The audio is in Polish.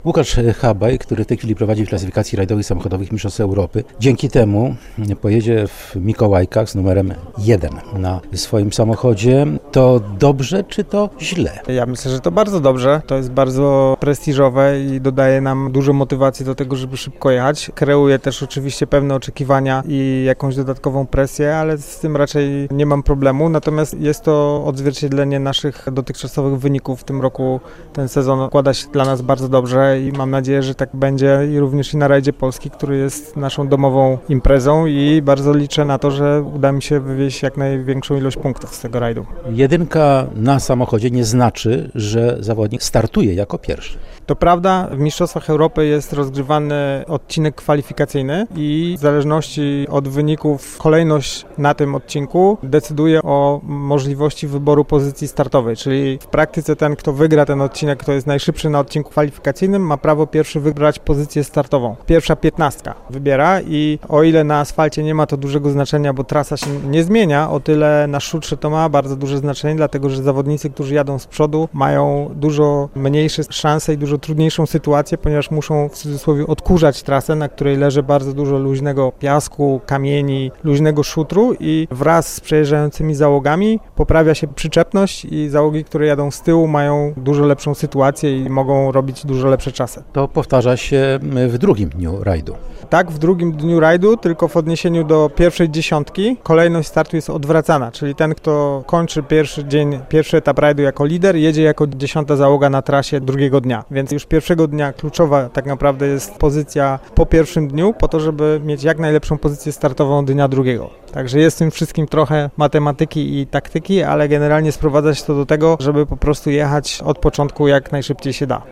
Łukasz Habaj, który w tej chwili prowadzi w klasyfikacji rajdowych samochodowych Mistrzostw Europy, dzięki temu pojedzie w Mikołajkach z numerem 1 na swoim samochodzie. To dobrze czy to źle? Ja myślę, że to bardzo dobrze. To jest bardzo prestiżowe i dodaje nam dużo motywacji do tego, żeby szybko jechać. Kreuje też oczywiście pewne oczekiwania i jakąś dodatkową presję, ale z tym raczej nie mam problemu. Natomiast jest to odzwierciedlenie naszych dotychczasowych wyników. W tym roku ten sezon układa się dla nas bardzo dobrze i mam nadzieję, że tak będzie i również i na rajdzie Polski, który jest naszą domową imprezą i bardzo liczę na to, że uda mi się wywieźć jak największą ilość punktów z tego rajdu. Jedynka na samochodzie nie znaczy, że zawodnik startuje jako pierwszy. To prawda, w Mistrzostwach Europy jest rozgrywany odcinek kwalifikacyjny i w zależności od wyników kolejność na tym odcinku decyduje o możliwości wyboru pozycji startowej, czyli w praktyce ten, kto wygra ten odcinek, kto jest najszybszy na odcinku kwalifikacyjnym, ma prawo pierwszy wybrać pozycję startową. Pierwsza 15 wybiera i o ile na asfalcie nie ma to dużego znaczenia, bo trasa się nie zmienia, o tyle na szutrze to ma bardzo duże znaczenie, dlatego że zawodnicy, którzy jadą z przodu, mają dużo mniejsze szanse i dużo trudniejszą sytuację, ponieważ muszą w cudzysłowie odkurzać trasę, na której leży bardzo dużo luźnego piasku, kamieni, luźnego szutru i wraz z przejeżdżającymi załogami poprawia się przyczepność i załogi, które jadą z tyłu, mają dużo lepszą sytuację i mogą robić dużo lepsze czasy. To powtarza się w drugim dniu rajdu. Tak, w drugim dniu rajdu, tylko w odniesieniu do pierwszej dziesiątki kolejność startu jest odwracana, czyli ten, kto kończy pierwszy etap rajdu jako lider, jedzie jako 10. załoga na trasie drugiego dnia. Więc już pierwszego dnia kluczowa tak naprawdę jest pozycja po pierwszym dniu, po to, żeby mieć jak najlepszą pozycję startową dnia drugiego. Także jest w tym wszystkim trochę matematyki i taktyki, ale generalnie sprowadza się to do tego, żeby po prostu jechać od początku jak najszybciej się da.